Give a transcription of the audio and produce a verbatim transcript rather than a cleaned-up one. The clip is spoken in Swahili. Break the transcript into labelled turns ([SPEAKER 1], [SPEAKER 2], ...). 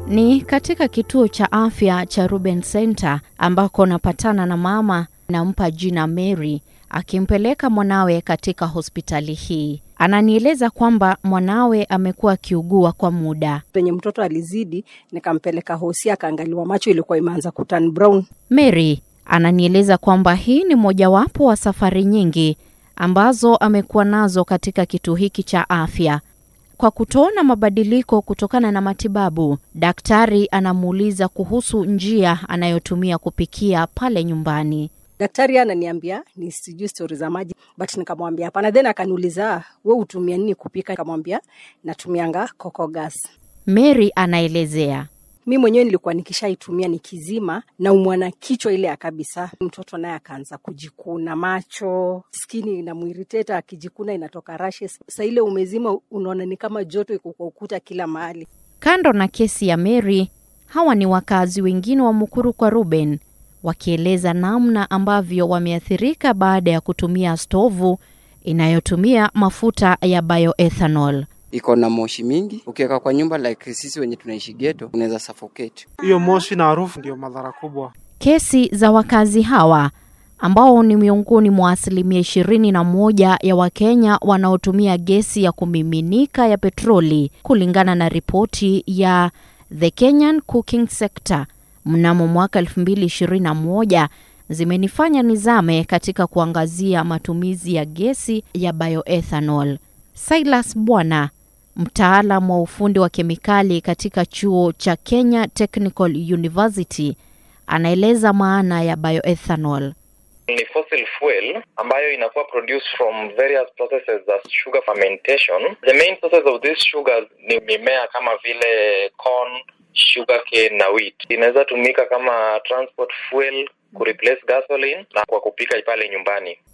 [SPEAKER 1] Ni katika kituo cha afya cha Ruben Center ambako napatana na mama nampa jina Mary akimpeleka mwanawe katika hospitali hii. Ananieleza kwamba mwanawe amekuwa akiugua kwa muda.
[SPEAKER 2] Penye mtoto alizidi nikampeleka hosi akaangaliwa macho ilikuwa imeanza kuturn brown.
[SPEAKER 1] Mary ananieleza kwamba hii ni mojawapo wa safari nyingi ambazo amekuwa nazo katika kituo hiki cha afya. Kwa kutoona mabadiliko kutokana na matibabu, daktari anamuuliza kuhusu njia anayotumia kupikia pale nyumbani.
[SPEAKER 2] Daktari ananiambia ni sijui story za maji, but nikamwambia hapana. Then akaniuliza wewe utumia nini kupika? Nikamwambia natumianga coco gas.
[SPEAKER 1] Mary anaelezea,
[SPEAKER 2] mimi mwenyewe nilikuwa nikishaitumia nikizima na umwana kichwa ile kabisa. Mtoto naye akaanza kujikuna macho, skini inamuirritate, akijikuna inatoka rashes. Sasa ile umezima unaona ni kama joto iko kwa ukuta kila mahali.
[SPEAKER 1] Kando na kesi ya Mary, hawa ni wakazi wengine wa Mukuru kwa Ruben, wakieleza namna ambavyo wameathirika baada ya kutumia stovu inayotumia mafuta ya bioethanol.
[SPEAKER 3] Iko na moshi mingi, ukiweka kwa nyumba like sisi wenye tunaishi ghetto unaweza suffocate.
[SPEAKER 4] Hiyo moshi na harufu ndio madhara kubwa.
[SPEAKER 1] Kesi za wakazi hawa ambao ni miongoni mwa asilimia ishirini na moja ya Wakenya wanaotumia gesi ya kumiminika ya petroli, kulingana na ripoti ya The Kenyan Cooking Sector mnamo mwaka elfu mbili ishirini na moja, zimenifanya nizame katika kuangazia matumizi ya gesi ya bioethanol. Silas Bwana, mtaalamu wa ufundi wa kemikali katika chuo cha Kenya Technical University, anaeleza maana ya bioethanol.
[SPEAKER 5] Ni fossil fuel ambayo inakuwa produced from various processes as sugar fermentation. The main sources of these sugars ni mimea kama vile corn, sugarcane na wheat. Inaweza tumika kama transport fuel ku replace gasoline na kwa kupika pale nyumbani.